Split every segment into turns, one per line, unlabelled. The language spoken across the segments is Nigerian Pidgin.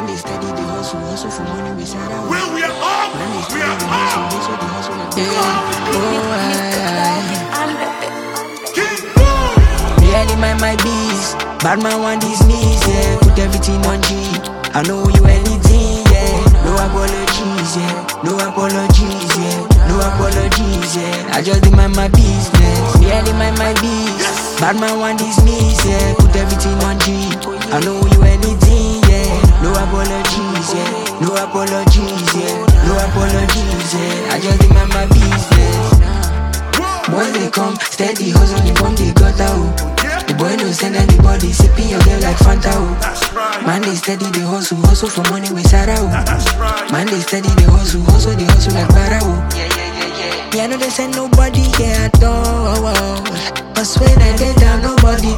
Man, they steady the hustle for money we side out.
Well, we are up.
Man, they steady
We are
the
up.
hustle like Really my bees. Bad man want these knees, yeah. Put everything on G. I know you anything, yeah. No apologies, yeah. No apologies, yeah. No apologies, yeah. I just demand my business. Really my bees. Bad man want these knees, yeah. Put everything on G. I know you anything, yeah. No apologies, yeah. No apologies, yeah. No apologies, yeah. I just demand my business. Boys they come, steady hustle, they bomb the gutter, oh. The boy don't send anybody, sipping your girl like Fanta, oh. Man they steady the hustle for money with Sarah, oh. Man they steady the hustle like Para, oh. Yeah, I know they send nobody here at all. But when I get down, nobody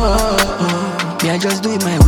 talk. Me I just do it my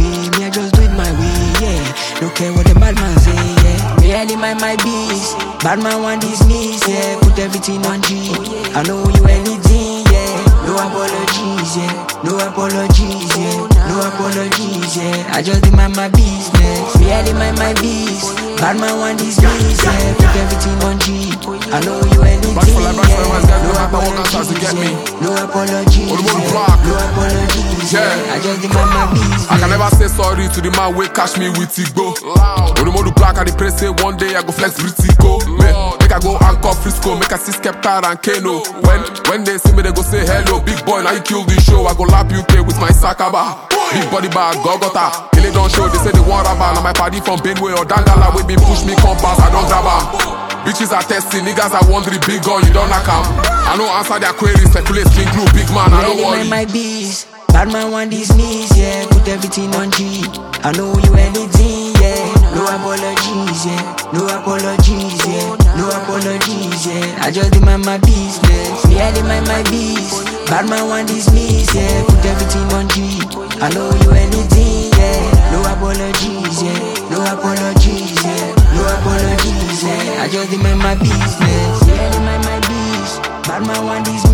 way, yeah. Don't care what the bad man say, yeah. Really my bees. Bad man want these knees, yeah. Put everything on G. I know you anything, yeah. No apologies, yeah. No apologies, yeah. No apologies, yeah. I just demand my business. Really my bees. Bad man want these knees, yeah. Put everything on G. I know you anything, yeah. No apologies, yeah. No apologies, yeah. No apologies, yeah. I just demand my business.
I can never say sorry to the man wey catch me with Igbo. Odumodu black, I dey pray say one day I go flex Britico. Make I go anchor Frisco, make I see Skepta and Kano. When they see me, they go say hello, big boy. Now you kill the show. I go lap UK with my Sakaba. Big body bag, Gogota. Kill it don't show. They say they want rubber. Now my party from Benway or Dangala, we be push me compass. I don't grab her. Bitches are testing, niggas are wondering, big gun, you don't knock am. I know answer their queries, speculate, clean glue, big man, I don't worry.
My bees. Bad man want these knees, yeah. Put everything on G. I know you anything, yeah. No apologies, yeah. No apologies, yeah. No apologies, yeah. I just demand my business. Really my bees. Bad man want these knees, yeah. Put everything on G. I know you anything, yeah. No apologies, yeah. No apologies, yeah. No apologies, yeah. I just demand my business. Really my bees. Bad man want these